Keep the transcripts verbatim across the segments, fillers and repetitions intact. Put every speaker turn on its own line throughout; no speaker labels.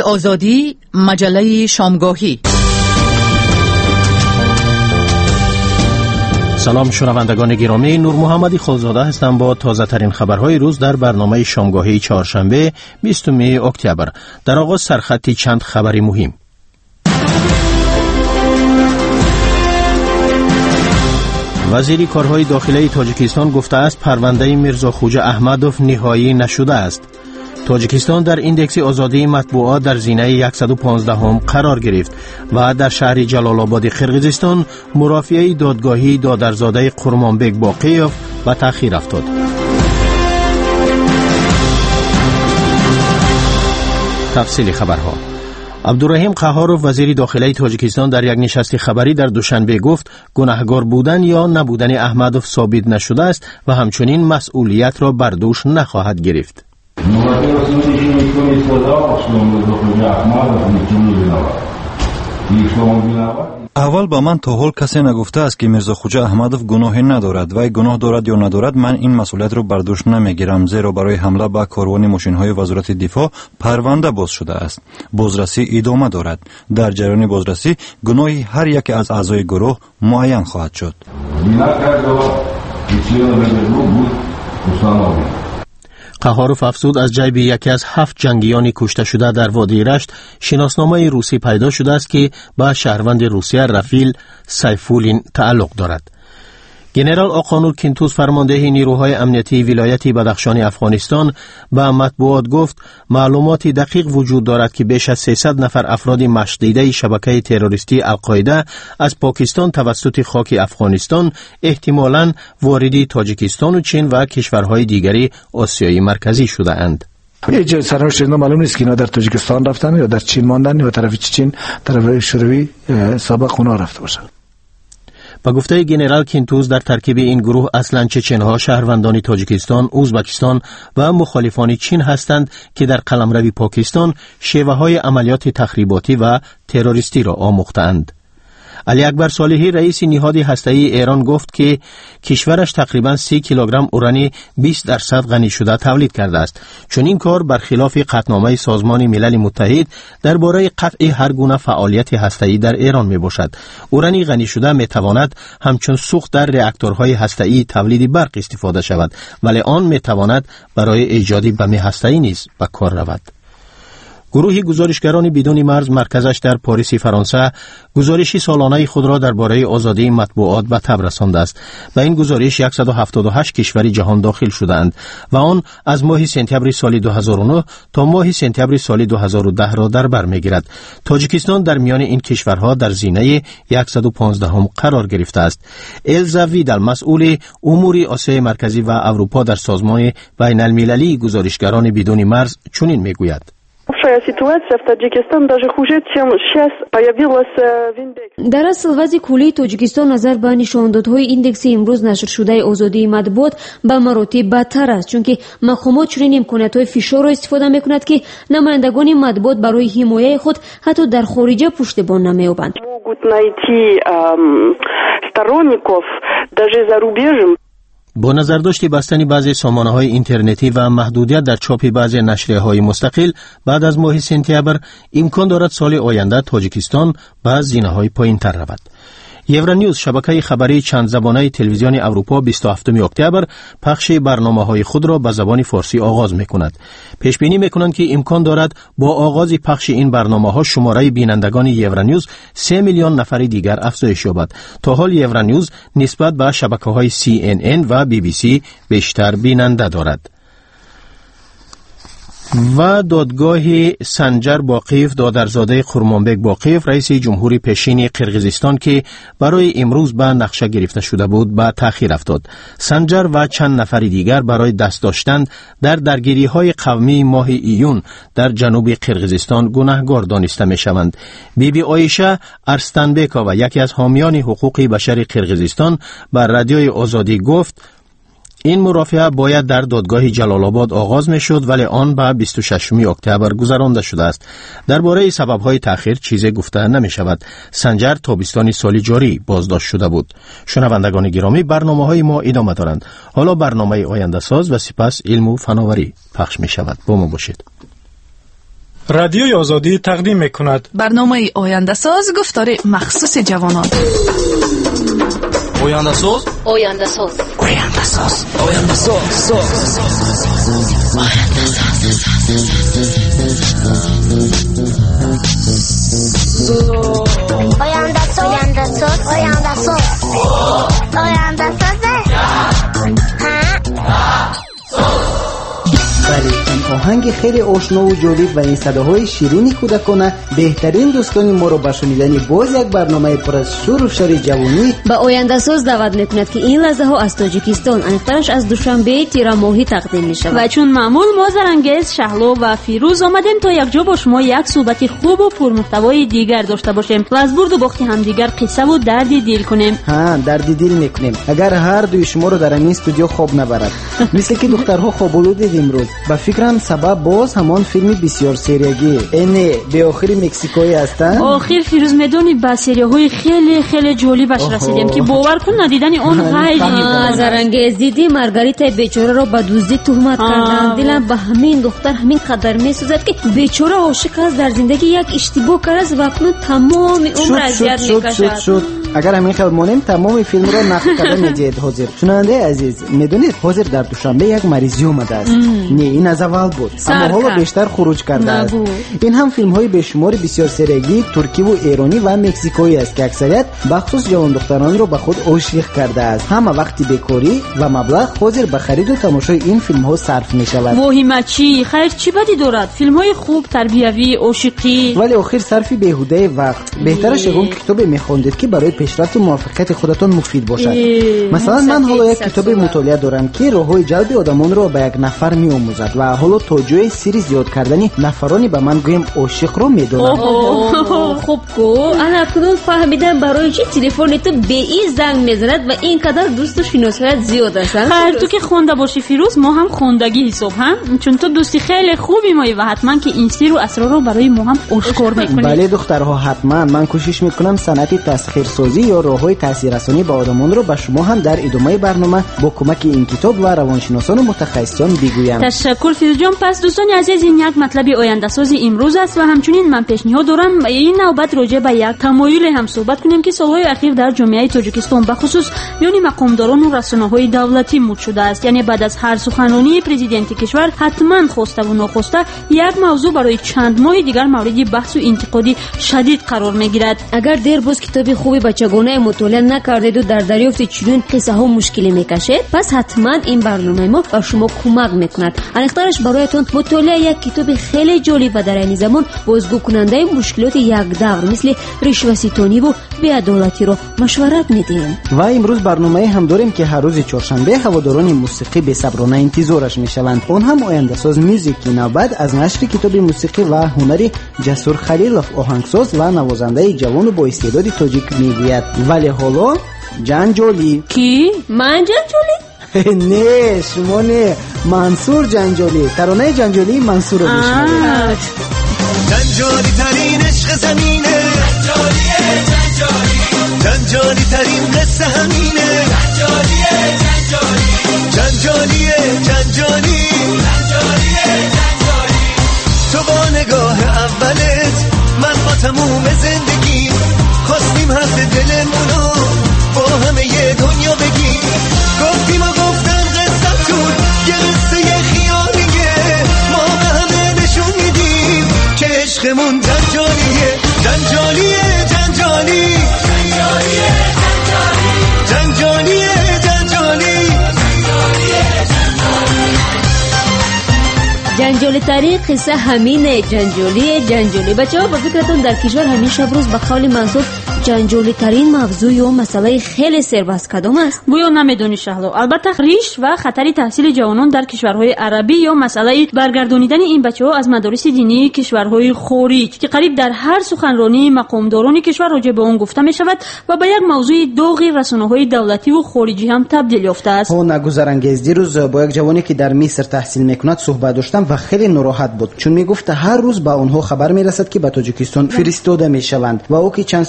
آزادی، مجله شامگاهی.
سلام شنوندگان گرامی، نور محمدی خالزاده هستم با تازه ترین خبرهای روز در برنامه شامگاهی چهارشنبه بیستم اکتبر. در آغاز سرخطی چند خبری مهم. وزیر کارهای داخلی تاجیکستان گفته است پرونده میرزا خوجه احمدوف نهایی نشده است. تاجیکستان در ایندکس آزادی مطبوعات در زینه صد و پانزده هم قرار گرفت و در شهر جلال آباد قرقیزستان مرافعه دادگاهی دادرزاده قرمانبک باقیوف به تأخیر افتاد. تفصیل خبرها. عبدالرحیم قهاروف وزیر داخلی تاجیکستان در یک نشست خبری در دوشنبه گفت گناهکار بودن یا نبودن احمدوف ثابت نشده است و همچنین مسئولیت را بر دوش نخواهد گرفت.
اول با من تا حال کسی نگفته است که میرزا خوجه احمدوف گناهی ندارد و اگه گناه دارد یا ندارد من این مسئولیت رو بر دوش نمیگیرم، زیرا برای حمله به کاروان ماشین‌های وزارت دفاع پرونده باز شده است. بازرسی ادامه دارد. در جریان بازرسی گناهی هر یک از اعضای گروه معین خواهد شد.
قهاروف افزود از جیب یکی از هفت جنگیان کشته شده در وادی رشت شناسنامه روسی پیدا شده است که به شهروند روسیه رفیل سیفولین تعلق دارد. گنرال آقانور کینتوس فرمانده نیروهای امنیتی ولایت بدخشان افغانستان به مطبوعات گفت معلومات دقیق وجود دارد که بیش از سیصد نفر افراد مشت دیده شبکه تروریستی القاعده از پاکستان توسط خاک افغانستان احتمالاً واردی تاجیکستان و چین و کشورهای دیگری آسیای مرکزی شده اند.
هیچ سرنوشت اینا معلوم نیست که اینا در تاجیکستان رفتن یا در چین ماندن یا طرف چین طرف شوروی سابق اونا رفته باشند.
با گفته گنرال کینتوس در ترکیب این گروه اصلاً چچنها شهروندان تاجیکستان، ازبکستان و مخالفان چین هستند که در قلمرو پاکستان شیوه‌های عملیات تخریباتی و تروریستی را آموختند. علی اکبر صالحی رئیس نهاد هسته‌ای ایران گفت که کشورش تقریباً سی کیلوگرم اورانی بیست درصد غنی شده تولید کرده است. چون این کار برخلاف قطعنامه سازمان ملل متحد درباره قطع هر گونه فعالیت هسته‌ای در ایران میباشد. اورانی غنی شده میتواند همچون سوخت در راکتورهای هسته‌ای تولید برق استفاده شود، ولی آن میتواند برای ایجاد بم هسته‌ای نیز به کار رود. گروه گزارشگران بدون مرز مرکزش در پاریس فرانسه گزارشی سالانه خود را درباره آزادی مطبوعات به تب رسانده است. به این گزارش صد و هفتاد و هشت کشور جهان داخل شدند و آن از ماه سپتامبر سال دو هزار و نه تا ماه سپتامبر سال دو هزار و ده را در بر میگیرد. تاجیکستان در میان این کشورها در زینه صد و پانزده هم قرار گرفته است. الزا ویدال مسئول امور آسیای مرکزی و اروپا در سازمان بین المللی گزارشگران بدون مرز چنین میگوید:
در اصل وضع کلی تاجیکستان نظر به نشاندادهای ایندکس امروز نشر شده آزادی مطبوعات به مراتب بدتر است، چون که مقامات چنین امکانات‌های فشار را استفاده می‌کنند که نمایندگان مطبوعات برای حمایت خود حتی در خارج پشتیبان نمی‌یابند.
با نظرداشت بستن بعضی سامانه‌های اینترنتی و محدودیت در چاپ بعضی نشریه‌های مستقل بعد از ماه سپتامبر امکان دارد سال آینده تاجیکستان به زینه‌های پایین‌تر رود. یورانیوز شبکه خبری چند زبانه تلویزیون اروپا بیست و هفتم اکتبر پخش برنامه‌های خود را به زبان فارسی آغاز می‌کند. پیش بینی می‌کنند که امکان دارد با آغاز پخش این برنامه‌ها شماره بینندگان یورانیوز سه میلیون نفر دیگر افزایش یابد. تا حال یورانیوز نسبت به شبکه‌های سی ان ان و بی بی سی بیشتر بیننده دارد. و دادگاه سنجر باقیف دادرزاده قرمانبک باقیف رئیس جمهوری پیشین قرقیزستان که برای امروز به نقشه گرفته شده بود به تأخیر افتاد. سنجر و چند نفر دیگر برای دست داشتن در درگیری های قومی ماه ایون در جنوب قرقیزستان گناهکار دانسته می شوند. بی بی آیشه ارستنبکا و یکی از حامیان حقوق بشر قرقیزستان بر رادیوی آزادی گفت این مرافعه باید در دادگاه جلال آباد آغاز می شد، ولی آن به بیست و ششم اکتبر گذرانده شده است. درباره سبب‌های تأخیر چیزی گفته نمی شود. سنجر تابستان سال جاری بازداشت شده بود. شنوندگان گرامی، برنامه‌های ما ادامه دارند. حالا برنامه آینده ساز و سپس علم و فناوری پخش می شود. با ما باشید.
رادیوی آزادی تقدیم میکند
برنامه آینده ساز گفتار مخصوص جوانان.
آینده ساز
آینده ساز
آینده ساز آینده ساز
آینده ساز آینده ساز آینده ساز آینده
بله، این آهنگ خیلی آشنا و جالب و این صداهای شیرین کودکانه بهترین دوستان ما رو به شنیدن باز یک برنامه پر از شور و شر جوانی
با آینده ساز دعوت میکند که این لحظه ها از تاجیکستان انیقترش از دوشنبه تیر ماهی تقدیم میشود.
و چون معمول ما زرنگیز، شهلا و فیروز آمدیم تا یک جا با شما یک صحبت خوب و پرمحتوای دیگر داشته باشیم و از برد و باخت هم دیگر قصه و دردی دل کنیم.
ها، دردی دل میکنیم اگر هر دوی شما رو در این استودیو خواب نبرد. مثل که دخترها خوابالو دیدیم امروز. با فکرم سبب باز همان فیلم بسیار سریگی اینه به آخری مکزیکویی هستن.
آخر فیروز میدونی با سریهای خیلی خیلی جالبش رسیدیم که باور کن ندیدن اون خیلی
زرنگیز دیدی مارگاریتا بیچاره رو به دزدی تهمت کردن. دلم به همین دختر همین قدر میسوزد که بیچاره عاشق است، در زندگی یک اشتباه کرد و اکنون تمام عمر اذیت میکشد.
اگر همین خیال مونیم تمام فیلم رو نقد کرده میجید. حاضر شنونده عزیز، میدونید حاضر در دوشنبه یک مریضی اومده است. نه این از اول بود اما حالا بیشتر خروج کرده است. این هم فیلم های بشمار بسیار سرگی ترکی و ایرانی و مکزیکویی است که اکثریت بخصوص جوان دختران رو به خود عاشق کرده است. همه وقتی بیکاری و مبلغ حاضر به خرید و تماشای این فیلم ها صرف می شود.
واهمه چی خیر چی بدی دارد؟ فیلم های خوب تربیوی عاشقی
ولی آخر صرف بیهوده وقت. بهترش اون کتاب میخوندید که برای پیشرفت و موفقیت خودتون مفید باشد. مثلا من حالا یک کتاب مطالعه دارم که راههای جلب آدمان رو به یک نفر میآموزد و حالا تا جای سری زیاد کردن نفرانی به من گویم عاشق رو میدونم.
خوب کو انا کنون فهمیدم برای چی تلفن تو به این زنگ میزند و اینقدر دوست و شناسایت زیاد است.
خیر تو که خونده باشی فیروز، ما هم خوندگی حساب هم، چون تو دوستی خیلی خوبی مایی و حتما که این سر و اسرار رو برای ما هم آشکار میکنی.
بله دخترها حتما. من کوشش میکنم صنعت تسخیرسازی یا راههای تاثیررسانی به آدمان رو به شما هم در ادامه برنامه با کمک این کتاب و روانشناسان و متخصصان بگویم.
تشکر فیروز جان. پس دوستان عزیز، این یک مطلب آینده سازی امروز است و همچنین من پیشنهاد دارم این نوبت راجع به یک تمایل هم صحبت کنیم که سالهای اخیر در جامعه تاجیکستان به خصوص یعنی مقامداران و رسانه‌های دولتی مد شده است. یعنی بعد از هر سخنرانی پرزیدنت کشور حتما خواسته و ناخواسته یک موضوع برای چند ماه دیگر مورد بحث و انتقادی شدید قرار میگیرد.
اگر دیر باز کتابی خوبی بچگانه مطالعه نکردید و در دریافت چنین قصه ها مشکلی میکشید، پس حتما این برنامه ما به شما کمک میکند. انیقترش برایتون مطالعه یک کتاب خیلی جالب و در این زمان بازگو کننده مشکلات یک دور مثل رشوه‌ستانی و بی‌عدالتی رو مشورت میدیم.
و امروز برنامه هم داریم که هر روز چهارشنبه هواداران موسیقی به صبرانه انتظارش میشوند. اون هم آینده ساز موزیکی نوبت از نشر کتاب موسیقی و هنری جسور خلیلوف آهنگساز و نوازنده جوان و با استعداد تاجیک میگوید. ولی حالا جنجالی.
کی؟ من جنجالی؟
نه شما نه، منصور جنجالی. ترانه جنجالی منصور رو میشنوید.
جنجالی ترین عشق زمینه، جنجالیه جنجالی، جنجالی ترین قصه همینه، جنجالیه جنجالی، جنجالیه جنجالی، جنجالیه جنجالی. تو با نگاه اولت من با تموم زندگیم خواستیم حرف دلمونو با همه یه دنیا بگیم. گفتیم و گفتم قصه تون یه قصه خیالیه، ما به همه نشون میدیم که عشقمون جنجالیه جنجالیه جنجالی، جنجالیه جنجالی، جنجالیه جنجالی،
جنجالی ترین قصه همینه. جنجالی جنجالی. بچه ها با فکرتون در کشور همین شب روز به قول منصور جنجالی ترین موضوع یا مسئله خیلی سربست کدام است؟
گویا نمیدونی شهلا. البته ریش و خطر تحصیل جوانان در کشورهای عربی یا مسئله برگردانیدن این بچه ها از مدارس دینی کشورهای خارج که قریب در هر سخنرانی مقامداران کشور راجع به اون گفته می شود و به یک موضوع داغ رسانه‌های دولتی و خارجی هم تبدیل یافته است.
ها نگذرانگیز. دیروز با یک جوانی که در مصر تحصیل میکند صحبت داشتم و خیلی ناراحت بود، چون میگفت هر روز با اونها خبر میرسد که به تاجیکستان فرستاده میشوند و او که چند سال در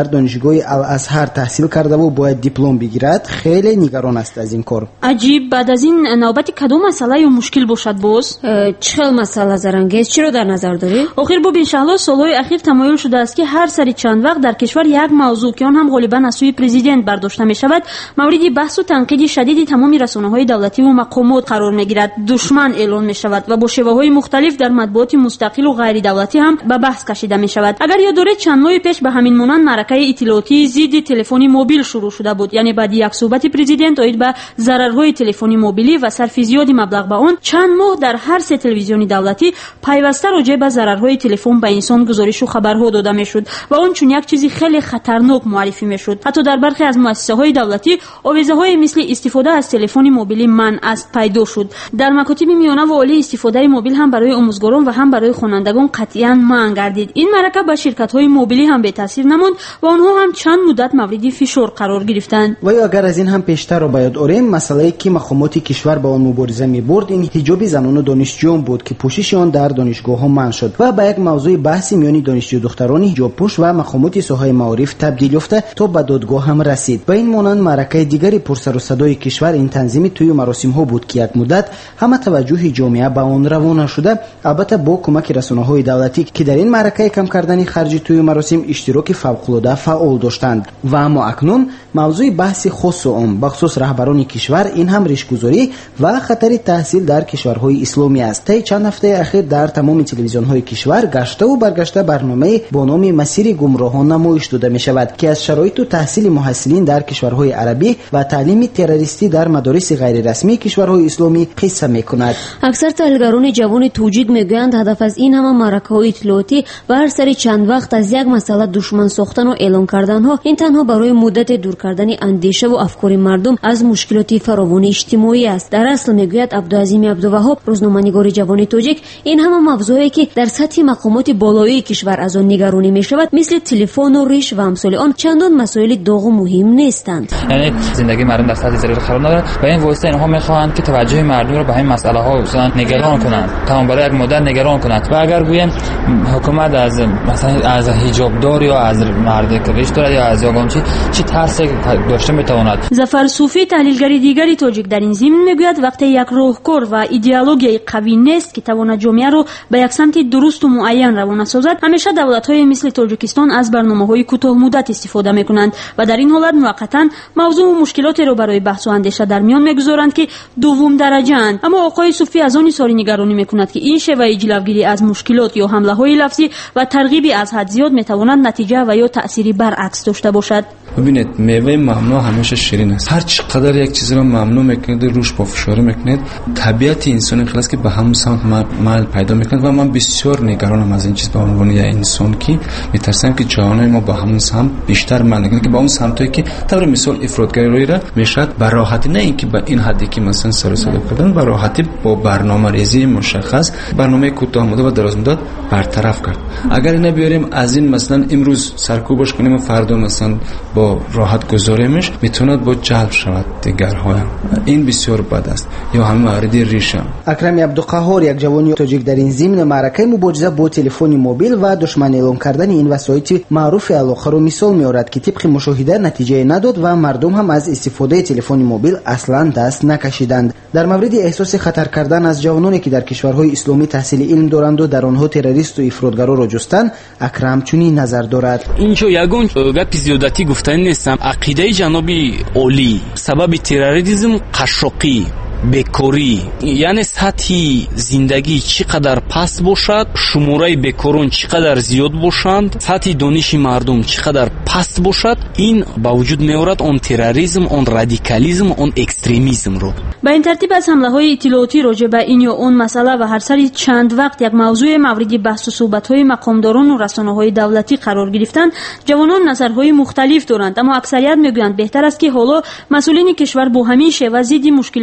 دانشگاه الازهر تحصیل کرده و باید دیپلم بگیرد خیلی نگران است از این کار.
عجیب. بعد از این نوبت کدام مسئله یا مشکل باشد باز؟
چه مسئله زرنگیز چرا در نظر داری؟
آخر باب انشالله سالهای اخیر تمایل شده است که هر سری چند وقت در کشور یک موضوع که آن هم غالبا از سوی پرزیدنت برداشته می شود مورد بحث و تنقید شدید تمام رسانه‌های دولتی و مقامات قرار می گیرد، دشمن اعلان می شود و با شیوه‌های مختلف در مطبوعات مستقل و غیر دولتی هم به بحث کشیده می شود. اگر یاد دارید چند ماه پیش به همین مانند معرکه اطلاعاتی ضد تلفنی موبیل شروع شده بود، یعنی بعد یک صحبت پرزیدنت اوید به ضررهای تلفنی موبیلی و صرف زیادی مبلغ به آن، چند ماه در هر سه تلویزیون دولتی پیوسته راجع به ضررهای تلفن به انسان گزارش و خبرها داده می شد و آن چون یک چیزی خیلی خطرناک معرفی می شد. حتی در برخی از مؤسسه‌های دولتی آویزه‌های مثل استفاده از تلفن موبیلی منع است پیدا شد. در مکاتب میانه و عالی استفاده موبیل هم برای آموزگاران و هم برای خوانندگان قطعاً منع گردید. این معرکه به شرکت‌های موبیلی هم به تاثیر نماند و آنها هم چند مدت مورد فشار قرار گرفتند.
و اگر از این هم پیشتر رو باید آوریم، مسئله که مقامات کشور با آن مبارزه می‌برد این حجاب زنان و دانشجویان بود که پوشش آن در دانشگاه‌ها منع شد و به یک موضوع بحثی میان دانشجو دختران حجاب پوش و مقامات ساحه معارف تبدیل یافته تا به دادگاه هم رسید. و این مانند معرکه دیگری پرسر و صدای کشور این تنظیم توی مراسم‌ها بود که یک مدت همه توجه جامعه به آن روانه شده، البته با کمک رسانه‌های دولتی که در این معرکه کم کردن خرج توی مراسم اشتراک فوق‌العاده فعال داشتند. و اما اکنون موضوع بحث خاص و عام بخصوص رهبران کشور این هم ریشه‌گذاری و خطر تحصیل در کشورهای اسلامی است. طی چند هفته اخیر در تمام تلویزیون‌های کشور گشته و برگشته برنامه با نام مسیر گمراهان نمایش داده می شود که از شرایط تحصیل محصلین در کشورهای عربی و تعلیم تروریستی در مدارس غیر رسمی کشورهای اسلامی قصه می کند.
اکثر تحلیلگران جوان توجیک میگویند هدف از این همه معرکه‌های اطلاعاتی و هر سری چند وقت از یک مسئله دشمن ساختن و اعلان کردن ها این تنها برای مدت دور کردن اندیشه و افکار مردم از مشکلات فراوان اجتماعی است. در اصل میگوید عبدالعظیم عبدالوهاب، روزنامه‌نگار جوان توجیک، این همه موضوعی که در سطح مقامات بالایی کشور از آن نگرانی می شود مثل تلفن و ریش و امثال آن چندان مسائل داغ و مهم نیستند.
یعنی زندگی مردم در سطح ضرر قرار ندارد و این واسطه اینها میخواهند که توجه مردم رو به همین مسئله ها مثلا نگران کنند، تمام برای یک مدت نگران کنند. و اگر گویند حکومت از مثلا از حجاب دار یا از مرد که ریش دارد یا از یگان چی چی ترس داشته میتواند.
ظفر صوفی، تحلیلگر دیگری توجیک، در این ضمن میگوید وقتی یک راهکار و ایدئولوژی قوی نیست که تواند جامعه رو به یک سمت درست و معین روانه سازد، همیشه دولت‌های مثل تاجیکستان از برنامه‌های کوتاه مدت استفاده می‌کنند و در این حالت موقتاً موضوع و مشکلات رو برای بحث و اندیشه در میان می‌گذارند که دوم درجه‌اند. اما آقای صوفی از آن ساری نگرانی می‌کند که این شیوه جلوگیری از مشکلات یا حمله‌های لفظی و ترغیبی از حد زیاد می‌تواند نتیجه و یا تأثیری برعکس داشته باشد.
ببینید میوه ممنوع همیشه شیرین است. هر چقدر یک چیز رو ممنوع میکنید روش با فشار میکنید، طبیعت انسان خلاص که به همون سمت مال پیدا میکنه و من بسیار نگرانم از این چیز به عنوان یک انسان که میترسم که جوانای ما با همون سمت بیشتر مال میکنه که با اون سمتی که طور مثال افراطگری را میشد به راحتی، نه اینکه به این حدی که مثلا سر و صدا کردن، به راحتی با برنامه‌ریزی مشخص برنامه کوتاه مدت و دراز مدت برطرف کرد. اگر نه بیاریم از این مثلا امروز سرکوبش کنیم و فردا مثلا با راحت گذاریمش میتوند با جلب شود دیگرها. این بسیار بد است. یا همین مورد ریشم.
اکرم عبدالقهار، یک جوان تاجیک، در این ضمن معرکه مبارزه با تلفن موبیل و دشمن اعلان کردن این وسایط معروف علاقه رو مثال میارد که طبق مشاهده نتیجه نداد و مردم هم از استفاده تلفن موبیل اصلا دست نکشیدند. در مورد احساس خطر کردن از جوانانی که در کشورهای اسلامی تحصیل علم دارند و در آنها تروریست و افراطگرا را جستند، اکرم چنین نظر دارد.
اینجا یگان گپ زیادتی گفتن نیستم. عقیده جنابی علی سبب تروریسم قشقی بکاری، یعنی سطح زندگی چقدر پست باشد، شماره بکاران چقدر زیاد باشند، سطح دانش مردم چقدر پست باشد، این با وجود میآورد اون تروریسم، اون رادیکالیسم، اون اکستریمیسم رو.
با این ترتیب از حمله‌های اطلاعاتی راجع به این یا اون مسئله و هر سری چند وقت یک موضوع مورد بحث و صحبت‌های مقامداران و رسانه‌های دولتی قرار گرفتن، جوانان نظرهای مختلف دارند، اما اکثریت میگویند بهتر است که حالا مسئولین کشور با همین شیوه ضد مشکلات عمده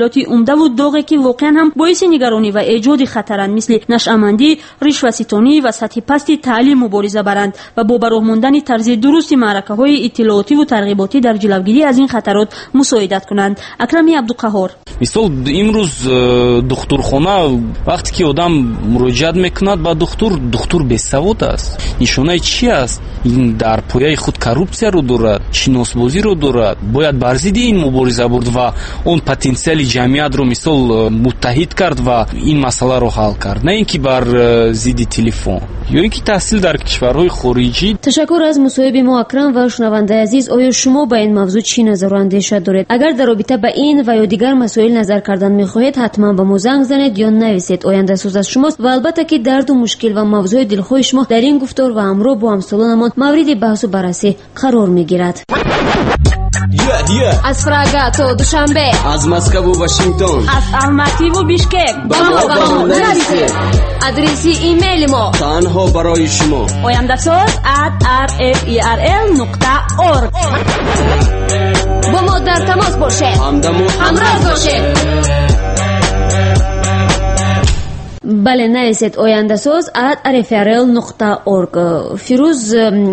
مانده و داغی که واقعا هم باعث نگرانی و ایجاد خطرند، مثل نشأمندی، رشوه‌ستانی و سطح پست تعلیم مبارزه برند و با براه ماندن طرز درست معرکه‌های اطلاعاتی و ترغیباتی در جلوگیری از این خطرات مساعدت کنند. اکرمی عبدالقهار:
مثال امروز دکترخانه وقتی که آدم مراجعت میکند با دکتر، دکتر بی‌سواد است. نشانه چی است؟ این در پایه خود کروپسیا رو دارد، شناسبازی رو دارد. باید بر ضد این مبارزه برد و اون پتانسیل جمعیت رو مثال متحد کرد و این مسئله رو حل کرد، نه اینکه بر ضد تلفن یا اینکه تحصیل در کشورهای خارجی.
تشکر از مصاحبه ما اکرم. و شنونده عزیز، آیا شما به این موضوع چی نظر و اندیشه دارید؟ اگر در رابطه با این و یا دیگر مسائل نظر کردن می‌خواهید حتما به ما زنگ زنید یا نویسید. آینده سوز از شماست و البته که درد و مشکل و موضوع دلخواه شما در این گفتار و امرو با همسالانمان مورد بحث و بررسی قرار می‌گیرد.
Yeah, yeah.
از پراگ تا دوشنبه،
از مسکو و واشنگتن،
از الماتی و بیشکک،
با ما با ما نویسید.
ادرسی ایمیل ما
تنها برای شما
oyandasaz at r f e r l nokta org.
با ما در تماس باشید، همراه باشید. بله نویسید oyandasaz at r f e r l nokta org. فیروز،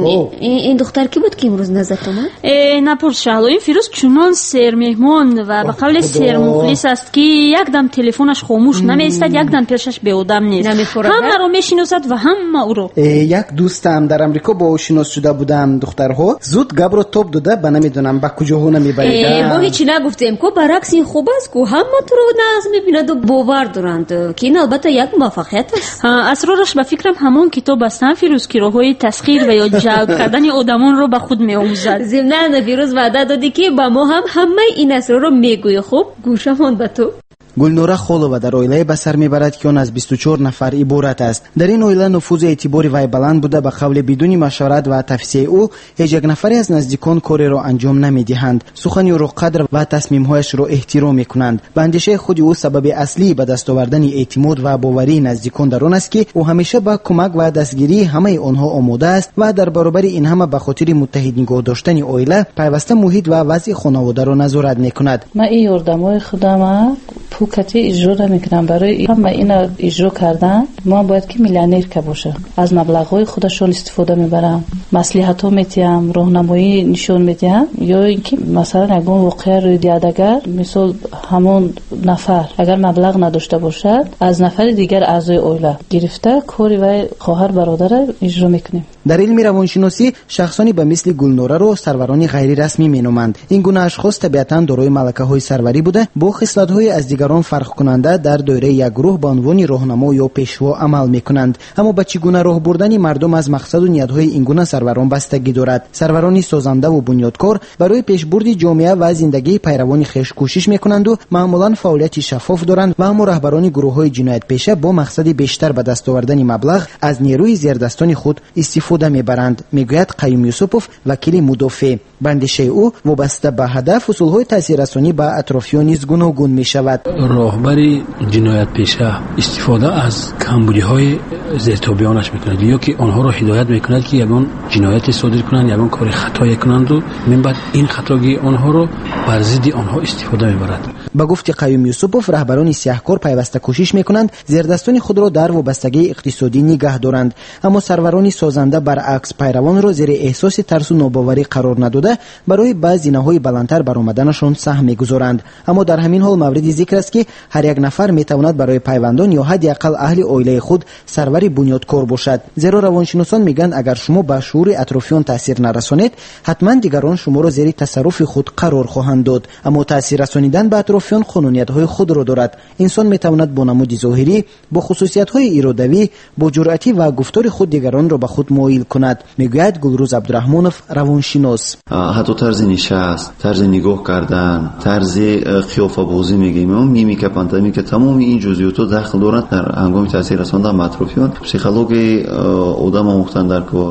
این دختر کی بود که امروز نزد اومد؟
نپرس شهلا. این فیروز چونان سر مهمان و به قول سر مخلص است که یک دم تلفنش خاموش نمیستد، یک دم پیشش به آدم نیست، همه رو میشناسد و همه او رو.
یک دوستم در امریکا با او شناس شده بودم. دخترها زود گب رو توپ داده، با نمیدونم با کجاها نمیبرید.
ما هیچی نگفتیم که برعکس این خوب است که همه تو رو ناز میبیند و باور دارند که این البته یک موفقیت است.
اسرارش به فکرم همون کتاب است فیروز که راههای تسخیر و یا جلب کردن آدمان رو به خود میآموزد.
ضمن فیروز وعده دادی که با ما هم همه این اسرار رو میگویی. خب گوشمان به تو.
گلنوره خولووا در اویله به سر میبرد که آن از بیست و چهار نفر عبارت است. در این اویله نفوذ اعتباری وی بلند بوده. به قول بدون مشورت و تفسیر او هیچ یک نفری از نزدیکان کاری را انجام نمیدهند. سخن او را قدر و تصمیم‌هایش را احترام میکنند. به اندیشه خود او سبب اصلی به دست آوردن اعتماد و باوری نزدیکان در آن است که او همیشه با کمک و دستگیری همه آنها آماده است و در برابر این همه به خاطر متحد نگاه داشتن اویله پیوسته محیط و وضع خانواده را نظارت میکند.
من این یاردمای خودم پوکتی اجرا میکنم. برای همه اینا اجرا کردن ما باید که میلیونر که باشه. از مبلغهای خودشون استفاده میبرم، مصلحت‌ها میتیم، راهنمایی نشون میدم. یا اینکه مثلا اگر واقعا روی دیادگر مثلا همون نفر اگر مبلغ نداشته باشد از نفر دیگر اعضای اویله گرفته کاری و خواهر برادر اجرا میکنیم.
در علم روانشناسی شخصانی به مثل گلنوره رو سروران غیر رسمی مینامند. این گونه اشخاص طبیعتاً دارای ملکه‌های سروری بوده، با خصلت‌های از دیگران فرق کننده در دایره یک گروه به عنوان راهنما یا پیشوا عمل میکنند. اما به چگونه راه بردن مردم از مقصد و نیت‌های این گونه سروران بستگی دارد. سروران سازنده و بنیادکار برای پیشبرد جامعه و زندگی پیروان خویش کوشش میکنند و معمولاً فعالیت شفاف دارند و هم رهبران گروه‌های جنایت پیشه با مقصد بیشتر به دست آوردن مبلغ از نیروی زیردستان خود استفاده میبرند. میگوید قیوم یوسفوف، وکیل مدافع. بندیشه او وابسته به هدف اصولهای تاثیررسانی به اطرافیان نیز گوناگون میشود.
راهبر جنایت پیشه استفاده از کمبودی‌های زیرتابیانش میکند یا که آنها را هدایت میکند که یگان جنایت صادر کنند، یگان کار خطایی کنند و من بعد این خطاگی آنها را بر ضد آنها استفاده میبرد.
با گفت قیوم یوسفوف رهبران سیاهکار پیوسته کوشش میکنند زیردستان خود را در وابستگی اقتصادی نگه دارند، اما سروران سازنده برعکس پیروان را زیر احساس ترس و ناباوری قرار نداده برای بعض نههای بلندتر برآمدنشان سهم میگذارند. اما در همین حال مورد ذکر است که هر یک نفر میتواند برای پیوندان یا حداقل اهل عائله خود سرور بنیادکار باشد. زیرا روانشناسان میگن اگر شما به شعور اطرافیان تاثیر نرسانید حتما دیگران شما را زیر تصرف خود قرار خواهند داد. اما تاثیر رسانیدن به اطرافیان قانونیت‌های خود را دارد. انسان میتواند با نمود ظاهری، با خصوصیت‌های ارادوی، با جرأتی و گفتار خود دیگران را به خود مایل کند. میگوید گلروز عبدالرحمنوف روانشناس.
حتی طرز نشست، طرز نگاه کردن، طرز قیافه بازی میگیم، اون میمیک پانتومی که تمام این جزئیات داخل دارند در هنگام تاثیر رساندن به اطرافیان. پسیکولوژی آدم آموختن در کار.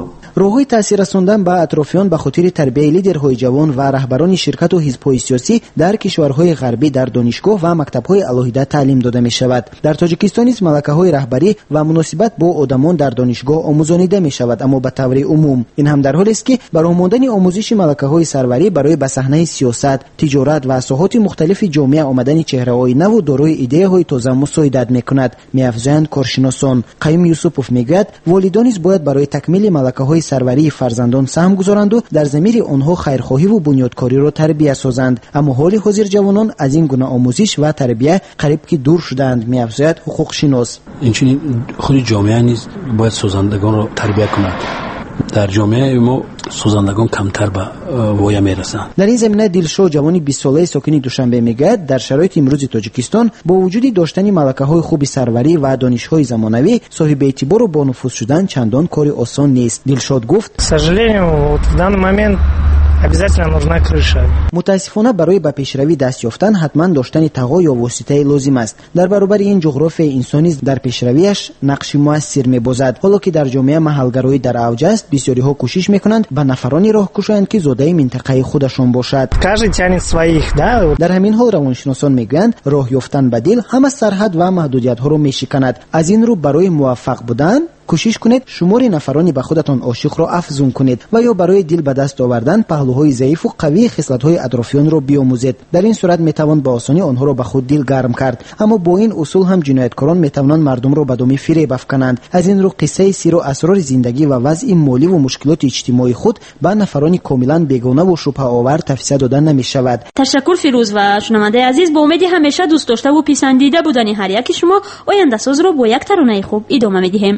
роҳҳои таъсир расондан ба атрофиён ба хотири тарбияи лидерҳои ҷавон ва раҳбарони ширкату ҳизбҳои сиёсӣ дар кишварҳои ғарбӣ дар донишгоҳ ва мактабҳои алоҳида таълим дода мешавад. дар тоҷикистон низ малакаҳои раҳбарӣ ва муносибат бо одамон дар донишгоҳ омӯзонида мешавад, аммо ба таври умум. ин ҳам дар ҳолест ки барои мондани омӯзиши малакаҳои сарварӣ барои ба саҳнаи сиёсат, тиҷорат ва соҳоти мухталифи ҷомеа омадани чеҳраҳои наву дорои идеяҳои тоза мусоидат мекунад, меафзоянд коршиносон. қаим юсупов мегӯяд, волидон низ бояд барои такмили малакаҳои сарварии фарзандон саҳм гузоранду дар замири онҳо хайрхоҳиву бунёдкориро тарбия созанд. аммо ҳоли ҳозир ҷавонон аз ин гуна омӯзиш ва тарбия қариб ки дур шудаанд, меафзояд ҳуқуқшинос.
инчунин худи ҷомеа низ бояд созандагонро тарбия кунад. дар ҷомеаи мо созандагон камтар ба воя мерасанд.
дар ин замина дилшоҳ ҷавони бист солаи сокини душанбе мегӯяд, дар шароити имрӯзи тоҷикистон бо вуҷуди доштани малакаҳои хуби сарварӣ ва донишҳои замонавӣ соҳибеътибору бонуфуз шудан чандон кори осон нест. дилшод гуфт:
к сожалению, вот в данный момент обязательно нужна крыша.
мутаассифона барои ба пешравӣ даст ёфтан ҳатман доштани тағо ё воситаи лозим аст. дар баробари ин ҷуғрофияи инсонӣ дар пешравиаш нақши муассир мебозад. ҳоло ки дар ҷомеа маҳалгароӣ дар авҷ аст, бисёриҳо кӯшиш мекунанд ба нафарони роҳ кушоянд ки зодаи минтақаи худашон бошад.
Каждый тянет своих, да?
дар ҳамин ҳол равоншиносон мегӯянд, роҳ ёфтан ба дил ҳама сарҳад ва маҳдудиятҳоро мешиканад. аз ин рӯ барои муваффақ будан кӯшиш кунед шумори нафарони ба худатон ошиқро афзун кунед ва ё барои дил ба даст овардан паҳлӯҳои заифу қавии хислатҳои атрофиёнро биомӯзед. дар ин сурат метавон ба осонӣ онҳоро ба худ дил гарм кард. аммо бо ин усул ҳам ҷинояткорон метавонанд мардумро ба домӣ фиреб афкананд. аз ин рӯ қиссаи сиру асрори зиндагӣ ва вазъи моливу мушкилоти иҷтимоии худ ба нафарони комилан бегонаву шубҳаовар тавсия дода намешавад.
ташаккур фирӯз ва шунавандаи азиз, бо умеди ҳамеша дӯстдоштаву писандида будани ҳар яки шумо ояндасозро бо як таронаи хуб идома медиҳем.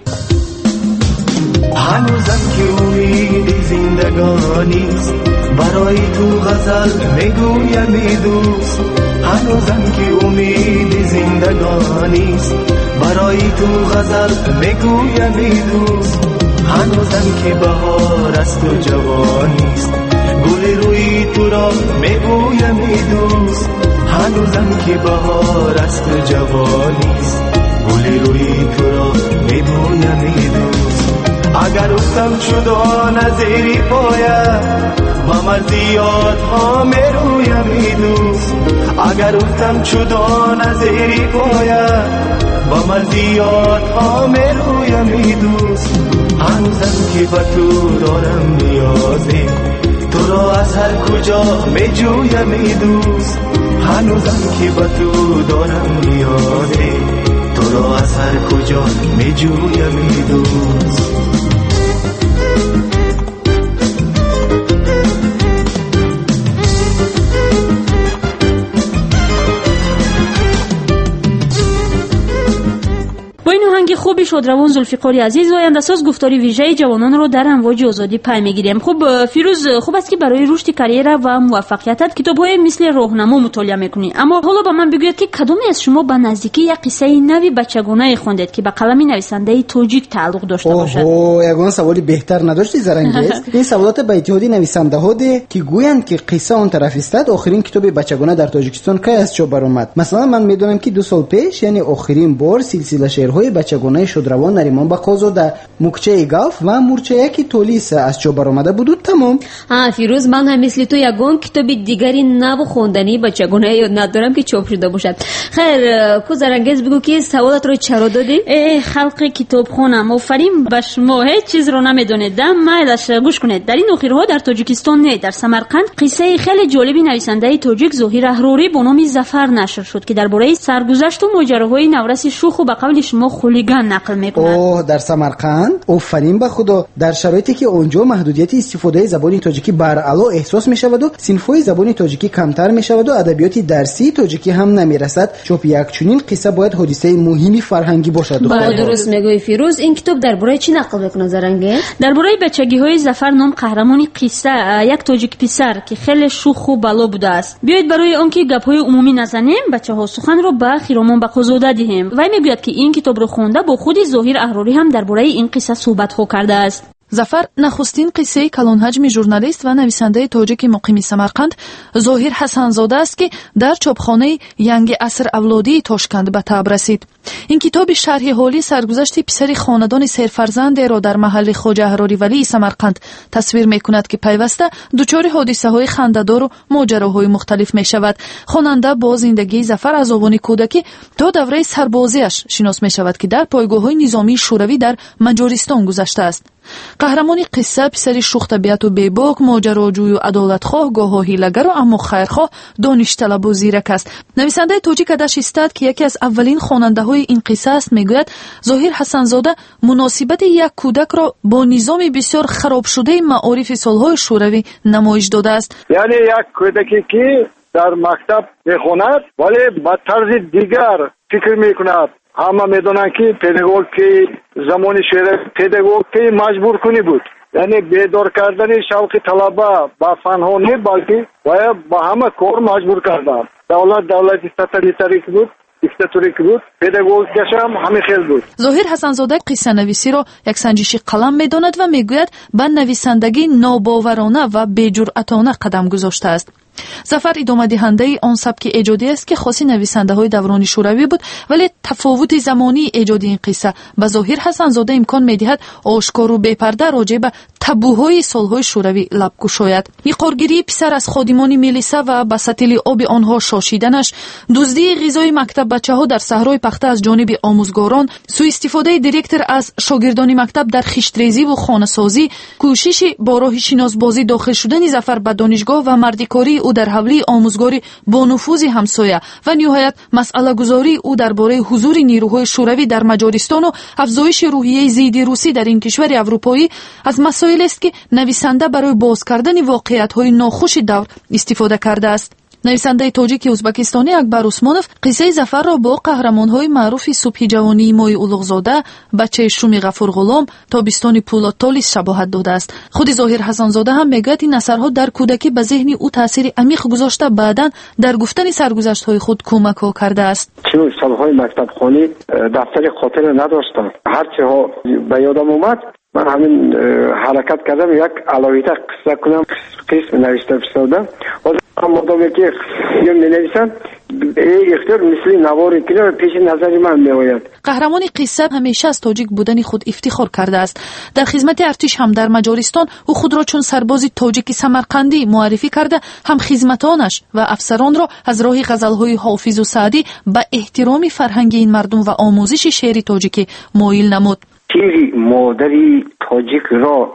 هنوزم که امیدی زندگانیست برای تو غزل میگویم ای دوست هنوزم که امیدی زندگانیست برای تو غزل میگویم ای دوست هنوزم که بهار است و جوانیست گل روی تو را میگویم ای دوست هنوزم که بهار است و جوانیست گل روی تو را میگویم ای دوست اگر افتم شدان از زیری پایت با مرزیات ها میرویم ای دوست اگر افتم شدان از زیری پایت با مرزیات ها میرویم ای دوست هنوزم که به تو دارم نیازی تو را از هر کجا میجویم ای دوست هنوزم که به تو دارم نیازی تو را از هر کجا میجویم ای دوست
آهنگ خوبی شادروان ذوالفقاری عزیز و آینده‌ساز گفتاری ویژه جوانان رو در امواج آزادی پی می‌گیریم. خب فیروز، خوب است که برای رشد کاریر و موفقیتت کتاب‌های مثل راهنما مطالعه می‌کنی، اما حالا به من بگوید که کدومی از شما به نزدیکی یک قصه نوی بچگانه خوندید که به قلم نویسنده تاجیک تعلق داشته باشد؟
اوه، یگان سوالی بهتر نداشتی زرنگیز. این سوالات به اتحادی نویسنده‌ها ده که گویند که قصه اون طرف است. آخرین کتاب بچگانه در تاجیکستان کی از چاپ برآمد؟ مثلا من میدونم که دو سال پیش، یعنی آخرین بار سلسله شعرهای بچگانه شادروان نریمان بقازو در مکچه گالف و مورچه یکی تولیس از چاپ برآمده بود. تمام.
ها فیروز، من هم مثل تو یگان کتاب دیگری نو خوندنی بچگانه یاد ندارم که چاپ شده باشد. خیر، کو زرنگیز بگو که سوالات رو چرا دادی؟
ای خلق کتابخونم، آفرین به شما، هیچ چیز رو نمیدونید. مایلش گوش کنید. در این اخیرها در تاجیکستان نه، در سمرقند قصه خیلی جالبی نویسنده تاجیک ظهیر احروری با نام ظفر نشر شد که درباره سرگذشت و ماجراهای نورس شوخ و به قول شما خلیگان نقل میکنه.
اوه، در سمرقند؟ آفرین به خدا. در شرایطی که اونجا محدودیت استفاده زبان تاجیکی برعلا احساس میشود و صنف‌های زبان تاجیکی کمتر میشود و ادبیات درسی تاجیکی هم نمیرسد، چاپ یک چنین قصه باید حادثه مهمی فرهنگی باشد.
با درست میگوی فیروز. این کتاب درباره چی نقل میکنه زرنگه؟
درباره بچگی‌های ظفر نام قهرمانی قصه، یک تاجیک پسر که خیلی شوخ و بالا بوده است. بیایید برای آنکه گپ‌های عمومی نزنیم، بچه‌ها سخن رو به خیرامان بقازاده دهیم. وی میگوید که این کتاب رو خونده با خود ظهیر احروری هم درباره این قصه صحبت‌ها کرده است.
зафар нахустин қиссаи калонҳаҷми журналист ва нависандаи тоҷики муқими самарқанд зоҳир ҳасанзода аст ки дар чопхонаи янги аср авлодии тошканд ба таб расид. این کتاب شرح حالی سرگذشت پسر خاندان سرفرزند را در محل خواجه احراری ولی سمرقند تصویر میکند که پیوسته دچار حادثه های خنده‌دار و ماجراهای مختلف می شود. خواننده با زندگی ظفر از آوان کودکی تا دوره سربازیش شناس می شود که در پایگاه‌های نظامی شوروی در مجارستان گذشته است. قهرمان قصه پسری شوخ طبیعت و بیباک، ماجراجوی و عدالتخواه، گاهی حیله‌گر و اما خیرخواه، دانش‌طلب و زیرک است. نویسنده تاجیک ادش استاد که یکی از اولین خواننده‌های این قصه است میگوید ظاهر حسن‌زاده مناسبت یک کودک را با نظام بسیار خراب شده معارف سالهای شوروی نمایش داده است.
یعنی یک کودکی که در مکتب میخواند ولی با طرز دیگر فکر میکند. همه میدونن که پداگوگ که زمان شوروی پداگوگ که مجبور کنی بود، یعنی بیدار کردن شوق طلبه با فنها نه بلکه باید با همه کار مجبور کردن. دولت دولت استاتاریتاری بود، دیکتاتوری بود، پداگوگش هم همین خیل بود.
ظاهر حسن‌زاده قصه نویسی را یک سنجش قلم میداند و میگوید به نویسندگی ناباورانه و بی‌جرأتانه قدم گذاشته است. ظفر ادامه دهنده آن سبک ایجادی است که خاصی نویسنده های دوران شوروی بود، ولی تفاوت زمانی ایجادی این قصه به ظاهر حسن‌زاده امکان میدهد آشکار و بی‌پرده راجع به تابوهای سالهای شوروی لب گشاید. ایقارگیری پسر از خادمان ملیسه و به سطل آب آنها شاشیدنش، دزدی غذای مکتب بچه‌ها در صحرای پخته از جانب آموزگاران، سوء استفاده دیرکتور از شاگردان مکتب در خشتریزی و خانه‌سازی، کوشش با راه شناسبازی داخل شدن ظفر به دانشگاه و مردیکاری او در حولی آموزگاری با نفوذ همسایه و نهایت مسئله گذاری او درباره حضور نیروهای شوروی در مجارستان و افزایش روحیه ضد روسی در این کشور اروپایی از مسائل است که نویسنده برای باز کردن واقعیت‌های ناخوش دور استفاده کرده است. نویسنده تاجیک ازبکستانی اکبر عثمانوف قصه ظفر را با قهرمان‌های معروف صبح جوانی مای اولوغزاده، بچه شومی غفور غلام، تابستان پولاد تالیس شباهت داده است. خود ظاهر حسن‌زاده هم میگوید این اثرها در کودکی به ذهن او تاثیر عمیق گذاشته، بعداً در گفتن سرگذشت‌های خود کمک کرده است.
چون سال‌های مکتب خوانی دفتر خاطره نداشتم، هر چه ها به یادم اومد من همین حرکت کردم یک علایته قصه کنم، قسم نوشته بسازم. مادامی که یه می نویسن اختیار مثل نواری کنه پیش نظر من می آید.
قهرمان قصه همیشه از تاجیک بودن خود افتخار کرده است. در خدمت ارتش هم در مجارستان او خود را چون سرباز تاجیک سمرقندی معرفی کرده، هم خدمتانش و افسران را از راه غزل‌های حافظ و سعدی به احترام فرهنگ این مردم و آموزش شعر تاجیکی مایل نمود.
چیزی مادری تاجیک را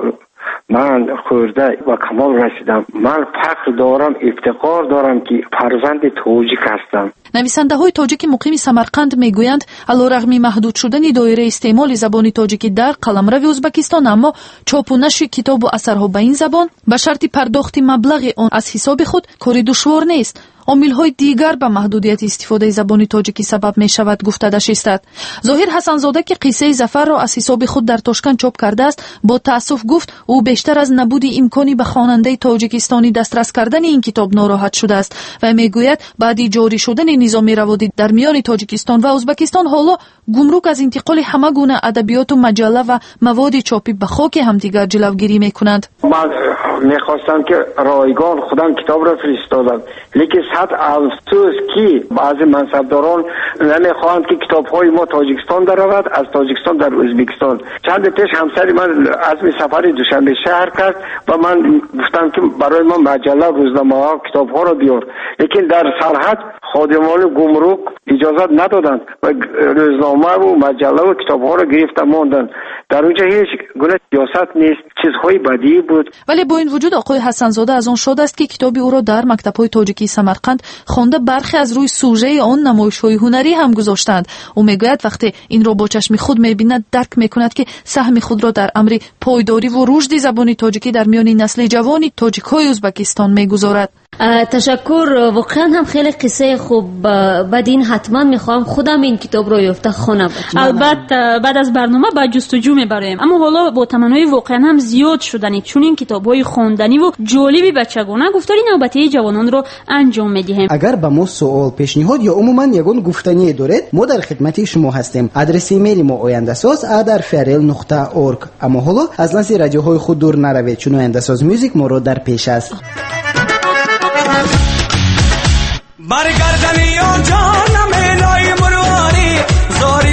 من خورده و کمال رسیدم. من فخر دارم، افتخار دارم که فرزند تاجیک هستم.
نویسنده های تاجیک مقیم سمرقند میگویند علیرغم محدود شدن دایره استعمال زبان تاجیکی در قلمرو ازبکستان، اما چاپ و نشر کتاب و اثرها به این زبان به شرط پرداخت مبلغ آن از حساب خود کاری دشوار نیست. عامل‌های دیگر به محدودیت استفاده زبان تاجیکی سبب می شود گفته است. ظاهر حسن‌زاده که قصه ظفر را از حساب خود در تاشکند چاپ کرده است، با تأسف گفت او بیشتر از نبود امکانی به خواننده تاجیکستانی دسترس کردن این کتاب ناراحت شده است و میگوید بعد جاری شدن نظام روادی در میان تاجیکستان و ازبکستان حالا گمرک از انتقال همه گونه ادبیات و مجله و مواد چاپی به خاک همدیگر جلوگیری میکنند.
من میخواستم که رایگان خودم کتاب را فرستادم، لیکن صد افسوس که بعضی منصبداران نمیخواهند که کتاب‌های ما تاجیکستان درآید، از تاجیکستان در ازبکستان. چند پیش همسر من عزم سفر دوشنبه شهر کرد و من گفتم که برای ما مجله، روزنامه ها، کتاب‌ها را بیار، لیکن در سرحد خادمان گمرک اجازه ندادند و روزنامه و مجله و کتاب‌ها را گرفته ماندن. در اونجا هیچ گونه سیاست نیست، چیزهای بدی بود.
ولی با این وجود آقای حسن‌زاده از آن شاد است که کتاب او را در مکتب‌های تاجیکی سمرقند خوانده برخی از روی سوژه آن نمایش‌های هنری هم گذاشتند. او میگوید وقتی این را با چشم خود می‌بیند درک می‌کند که سهم خود را در امر پایداری و رشد زبان تاجیکی در میان نسل جوان تاجیک‌های ازبکستان می‌گذارد.
تشکر، واقعا هم خیلی قصه خوب. بعد این حتما میخوام خودم این کتاب رو یافته خونه بچم.
البته بعد از برنامه با جستجو میبریم، اما حالا با تمنای واقعا هم زیاد شدنی چون این کتاب‌های خواندنی و جالبی بچگانه گفتاری نوبتی جوانان رو انجام میدیم.
اگر به ما سوال، پیشنهاد یا عموما یگان گفتنی دارید، ما در خدمت شما هستیم. آدرس ایمیل ما آینده‌ساز ات فرل نقطه اورگ. اما حالا از لحظه رادیوهای خود دور نروید چون آینده‌ساز موزیک ما رو در پیش است.
برگردنی و جانم الهی مرواری زاری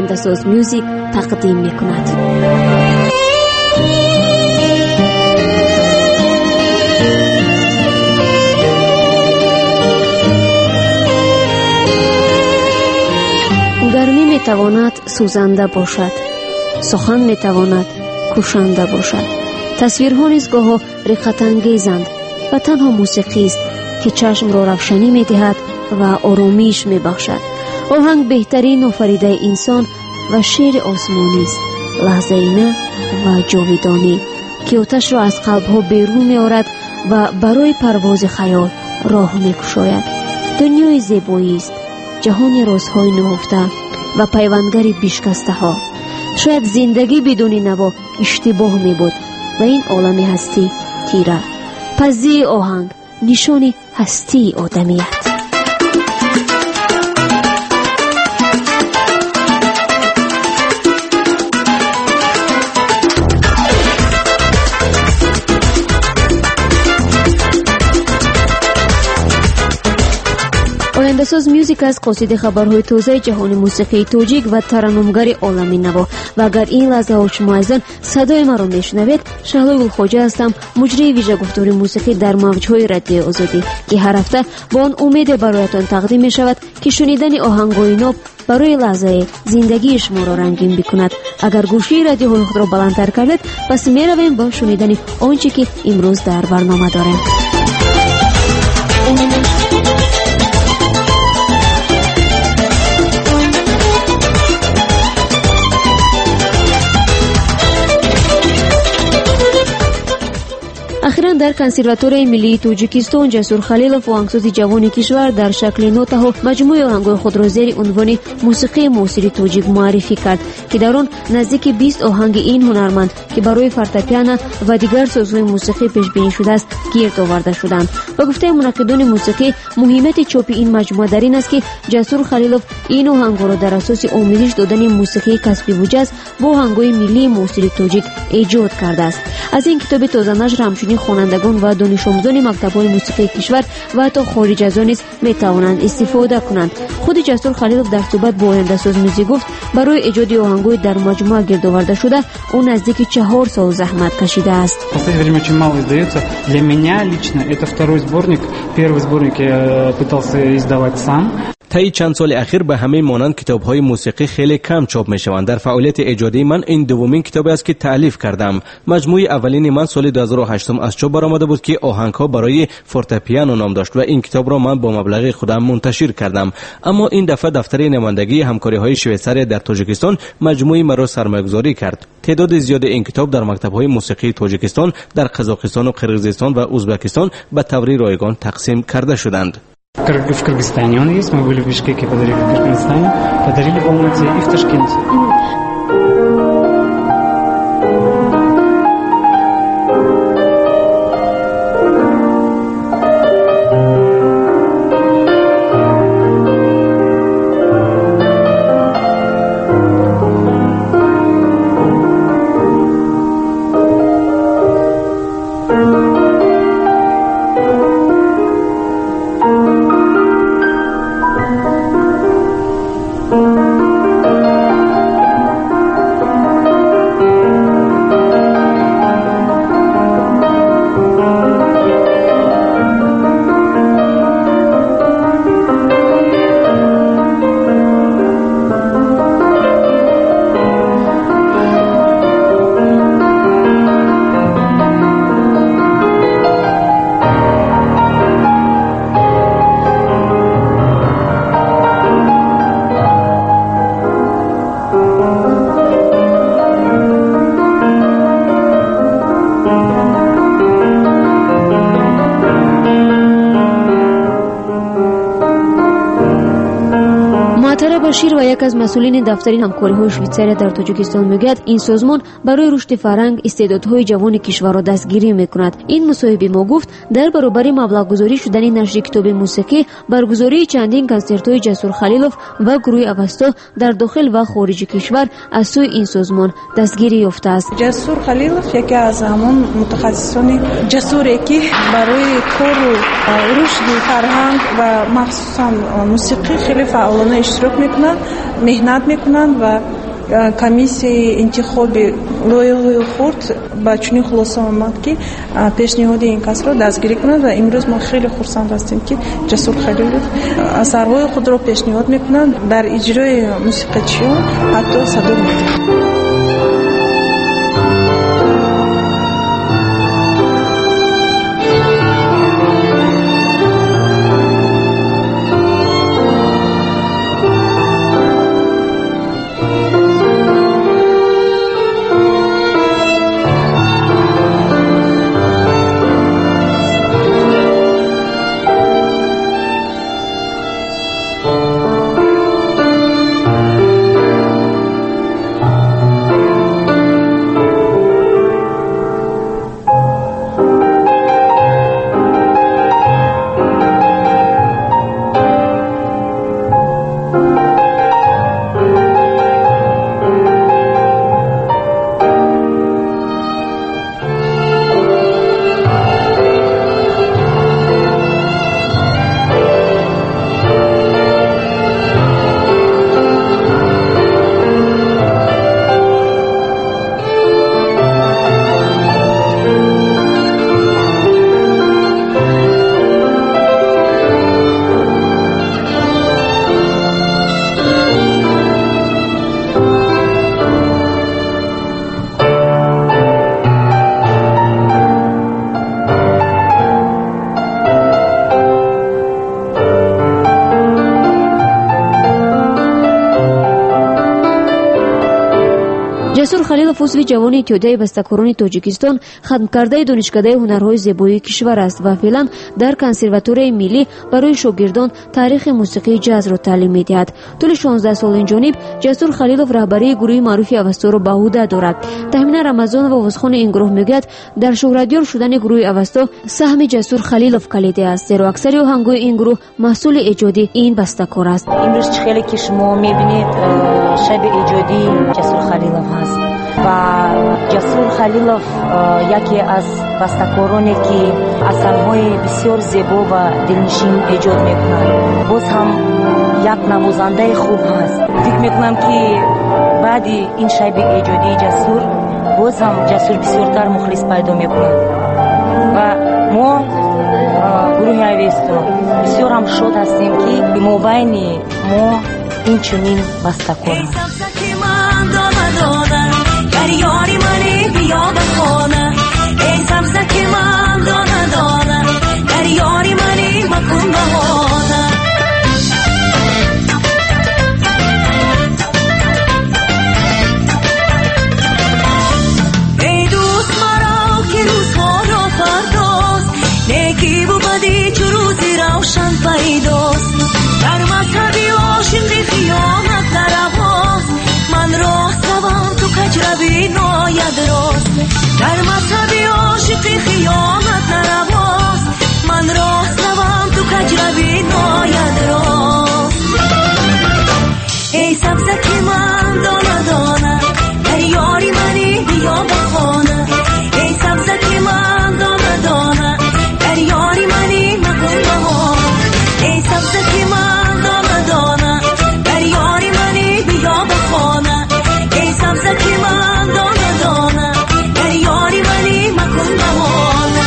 oyandasоz میوزیک تقدیم میکند. گرمی میتواند سوزنده باشد، سخن میتواند کشنده باشد، تصویرها نیز گاه رقت انگیزند و تنها موسیقی است که چشم را روشنی میدهد و آرامش میبخشد. آهنگ بهترین آفریده انسان و شعر آسمانی است، لحظه اینه و جاودانی که آتش را از قلبها بیرون میآورد و برای پرواز خیال راه میگشاید. دنیای زیبایی است، جهان رازهای نهفته و پیوندگر بیشکسته ها. شاید زندگی بدون نوا اشتباه می بود و این عالم هستی تیره. پس زی آهنگ نشان هستی آدمیت. آینده‌ساز میوزیک از قاصد خبرهای تازه جهان موسیقی توجیک و ترنمگر عالمی نوا. و اگر این لحظه ها شما ازن صدای ما را میشنوید، شهلا گلخواجه هستم، مجری ویژه گفتار موسیقی در موجهای رادیو آزادی که هر هفته با آن امید برایتان تقدیم می شود که شنیدن آهنگ‌های نو برای لحظه زندگی شما را رنگین بکند. اگر گوشی رادیوهای خود را بلندتر کردید، پس می رویم با شنیدن آنچه که امروز در برنامه داریم. اخیراً در کنسرواتوری ملی توجیکستان جسور خلیلوف آهنگساز جوان کشور در شکل نوته مجموعه آهنگ‌های خود را زیر عنوان موسیقی معاصر توجیک معرفی کرد که در آن نزدیک بیست آهنگ این هنرمند که برای فورتپیانو و دیگر سازهای موسیقی پیش بینی شده است گرد آورده شدند. با گفته منعقدان موسیقی، مهمیت چاپ این مجموعه در این است که جسور خلیلوف این آهنگ‌ها را در اساس آموزش دادن موسیقی کسبی و جاز با آهنگ‌های ملی معاصر توجیک ایجاد کرده است. از این کتاب تازه نشر همچنین خوانندگان و دانش آموزان مکتب‌های موسیقی کشور و حتی خارج از آن نیز می‌توانند استفاده کنند. خود جسور خلیلوف در صحبت با آینده‌ساز میوزیک گفت برای ایجاد آهنگ‌های در مجموعه گرد آورده شده اون نزدیک چهار سال زحمت کشیده است.
Последнее время очень мало издается. Для меня лично это второй сборник. Первый сборник я пытался издавать сам.
طی چند سال اخیر به همه مانند کتاب‌های موسیقی خیلی کم چاپ می‌شوند. در فعالیت ایجادی من این دومین کتابی است که تألیف کردم. مجموعه اولین من سال دو هزار و هشت از چاپ برآمده بود که آهنگ‌ها برای فورتپیانو نام داشت و این کتاب را من با مبلغ خودم منتشر کردم. اما این دفعه دفتر نمایندگی همکاری‌های شویڅاری در تاجیکستان مجموعه مرا سرمایه‌گذاری کرد. تعداد زیاد این کتاب در مکتب‌های موسیقی تاجیکستان، در قزاقستان و قرغیزستان و ازبکستان به طور رایگان تقسیم کرده شدند.
В Кыргызстане он есть, мы были в Бишкеке, подарили в Кыргызстане, подарили в Алмате и в Ташкенте.
بشیر و یک از مسئولین دفتر همکاری‌های شویڅاری در تاجیکستان میگوید این سازمان برای رشد فرهنگ استعدادهای جوان کشور را دستگیری میکند. این مصاحبه ما گفت در برابر مبلغ گذاری شدن نشر کتاب موسیقی، برگزاری چندین کنسرت‌های جسور خلیلوف و گروه اوستا در داخل و خارج کشور از سوی این سازمان دستگیری یافته است.
جسور خلیلوف یکی از همون متخصصان جسوری که برای کار و رشد فرهنگ و مخصوصا موسیقی خیلی فعالانه اشتراک میکنند، مهنت میکنند و комиссияи интихоби лоиҳаи хурд ба чунин хулоса омад ки пешниҳоди ин касро дастгирӣ кунад ва имрӯз мо хеле хурсанд ҳастем ки Ҷасур Халилов асарҳои худро пешниҳод мекунад дар иҷрои мусиқичиён ҳатто садо медиҳад. ҷасур Халилов узви ҷавони иттиҳодияи бастакорони Тоҷикистон, хатмкардаи донишкадаи ҳунарҳои зебоии кишвар аст ва феълан дар консерваторияи миллӣ барои шогирдон таърихи мусиқии ҷазро таълим медиҳад. тӯли шонздаҳ сол инҷониб Ҷасур Халилов раҳбарии гурӯҳи маъруфи Авасторо ба ӯҳда дорад. Таҳмина Рамазонова овозхони ин гурӯҳ мегӯяд, дар шӯҳратёр шудани гурӯҳи Авасто саҳми Ҷасур Халилов калиди аст, зеро аксари оҳангҳои ин гурӯҳ маҳсули эҷоди ин бастакор аст.
имрӯз чӣ хеле ки шумо мебинед шаби эҷоди Ҷасур Халилов ҳаст ва Ҷасур Халилов яке аз бастакороне ки асарҳои бисёр зебо ва дилнишин эҷод мекунад. боз ҳам як навозандаи хуб ҳаст. фикр мекунам ки баъди ин шайби эҷодии Ҷасур боз ҳам Ҷасур бисёртар мухлис пайдо мекунад ва мо гурӯҳи Авесто бисёр ҳам шод ҳастем ки мобайни мо инчунин бастакор ҳаст. یاری منی بیا به خانه ای سبزک من دانه دانه در یاری منی مکن بهانه ای دوست مرا که روزها را فرداست نیکی و بدی چو روزی روشن پیداست در مذهبی آشنده خیانت نرواست من راه سوام کجروی ناید راست در مذهبی عاشقی خیانت نرواست من راه سوام تو کجروی ناید راست ای سبزک من دانه دانه در یاری منی بیا به خانه ای سبزک من دانه دانه در یاری منی مکن بهانه ای سبزک من دانه دانه در یاری منی بیا به خانه ای سبزک من دانه دانه در یاری منی مکن بهانه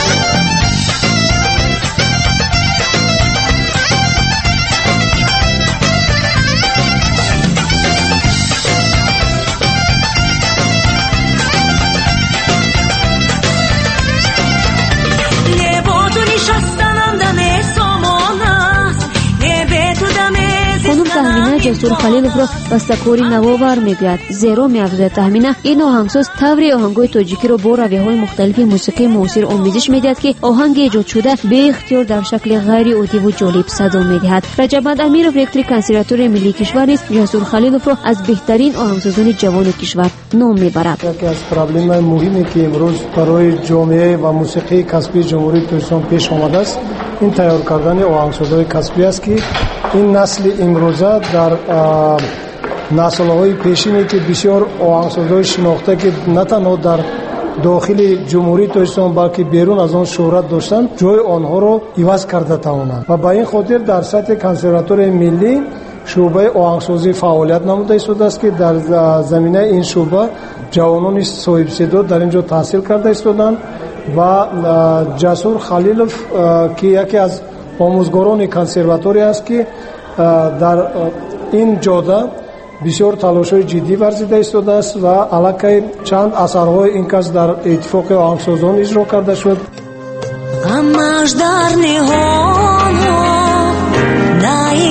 نه با تو نشستنم دم سامان است نه به تو دم
خانم تهمینه ҷасур Халиловро бастакори навовар мегӯяд, зеро меафзояд Таҳмина ин оҳангсоз таври оҳангҳои тоҷикиро бо равияҳои мухталифи мусиқии муосир омезиш медиҳад ки оҳанги эҷодшуда беихтиёр дар шакли ғайриоддиву ҷолиб садо медиҳад. Раҷаббанд Амиров, ректори консерваторияи миллии кишвар низ ҷасур Халиловро аз беҳтарин оҳангсозони ҷавони кишвар ном мебарад.
яке аз проблемаи муҳиме ки имрӯз барои ҷомеа ва мусиқии касбии ҷумҳурии Тоҷикистон пеш омадааст, ин тайёр кардани оҳангсозҳои касбӣ аст ки ин насли имрӯза дар наслҳои пешине ки бисёр оҳангсозҳои шинохта ки на танҳо дар дохили ҷумҳурии Тоҷикистон балки берун аз он шӯҳрат доштанд, ҷои онҳоро иваз карда тавонанд ва ба ин хотир дар сатҳи консерваторияи миллӣ шӯъбаи оҳангсозӣ фаъолият намуда истодааст ки дар заминаи ин шӯъба ҷавонони соҳибсидо дар ин ҷо таҳсил карда истоданд ва Ҷасур Халилов ки яке аз омӯзгорони консерватория аст ки дар ин ҷода бисёр талошҳои ҷиддӣ варзида истодааст ва аллакай чанд асарҳои ин кас дар иттифоқи оҳангсозон иҷро карда шуд.
Амаш дар ниҳоно наи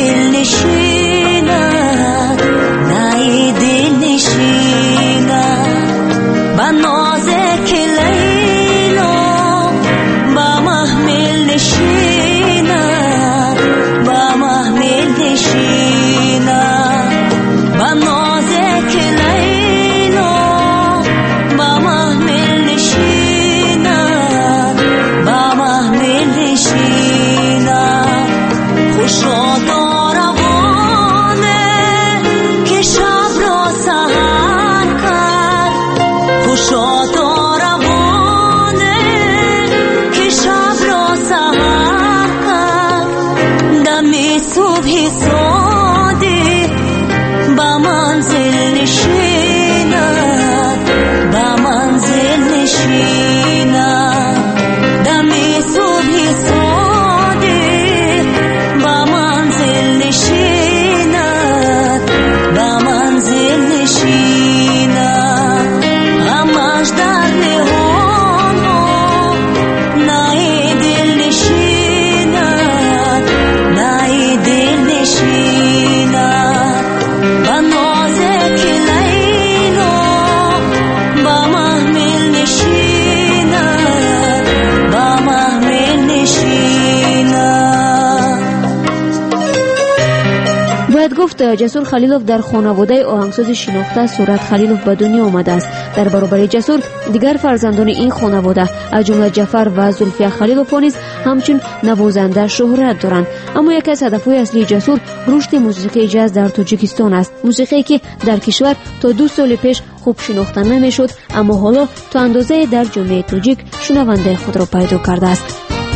дилнишинад, наи дилнишинад ба нозеки Лейло ба маҳмил нишинад, ба маҳмил нишинад ба нозеки Лейло ба маҳмил нишинад, ба маҳмил нишинад хушодор равоне ки шабро саҳар кард, хушодор равоне ки шабро саҳар кард дами субҳи содиқ ба манзил нишинад, ба манзил нишинад дами субҳи содиқ ба манзил нишинад, ба манзил нишинад ҳамаш дар ниҳоно наи дил нишинад, наи дил нишинад ба нозеки Лейло ба маҳмил нишинад, ба маҳмил нишинад.
бояд гуфт Ҷасур Халилов дар хонаводаи оҳангсози шинохта Сурат Халилов ба дунё омадааст. дар баробари Ҷасур дигар фарзандони ин хонавода аз ҷумла Ҷафар ва Зульфия Халиловҳо низ ҳамчун навозанда шӯҳрат доранд. аммо яке аз ҳадафҳои аслии Ҷасур рушди мусиқии ҷаз дар Тоҷикистон аст. мусиқие ки дар кишвар то ду соли пеш хуб шинохта намешуд, аммо ҳоло то андозае дар ҷомеаи тоҷик шунавандаи худро пайдо кардааст.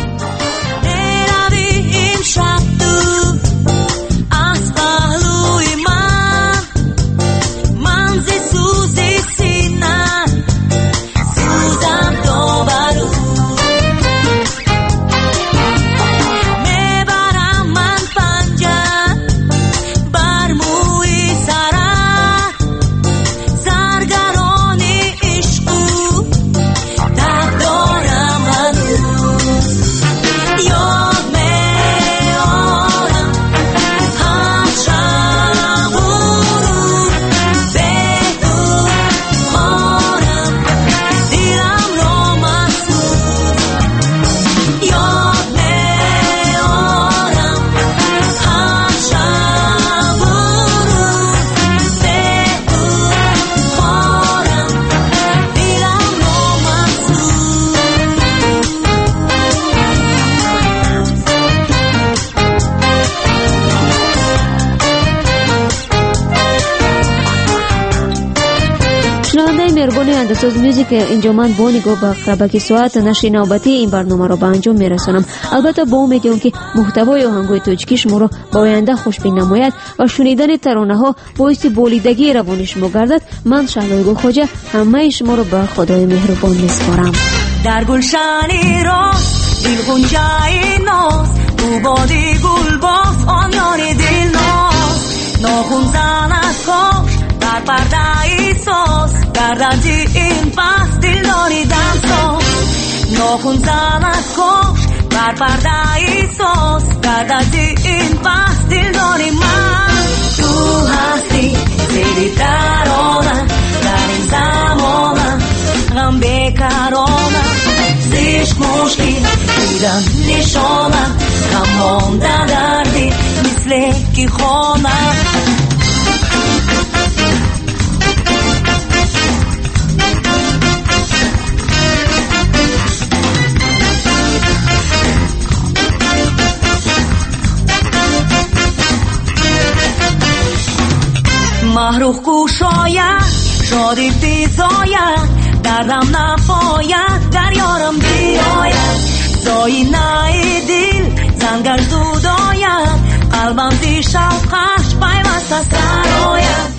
меҳрубони андасоз мюзик инҷоманд бо нигоҳ ба қарабаки соат нашри навбатии ин барномаро ба анҷом мерасонам. албатта бо умеди он ки муҳтавои оҳангҳои тоҷикӣ шуморо ба оянда хушбин намояд ва шунидани таронаҳо боиси болидагии равони шумо гардад, ман Шаҳлои Хоҷа ҳамаи шуморо ба Худои меҳрубон меспорам.
дар гулшани роз дил ғунҷаи ноз бу боди гулбоз он ёри дилноз нохун занад кош дар пардаи соз гарданҷи ин пас дилдори дамсоз нохун занад кош дар пардаи соз гарданҷи ин пас дилдори ман ту ҳасти зери тарона дар ин замона ғам бекарона зишқ мушкил дидам нишона ҳамонда дарди мисли ки хона маҳрух кушояд шодӣ физояд дардам напояд дар ёрам биёяд зоинаи дил زنگش دود آید قلبم زی شوقش پیوسته سر آید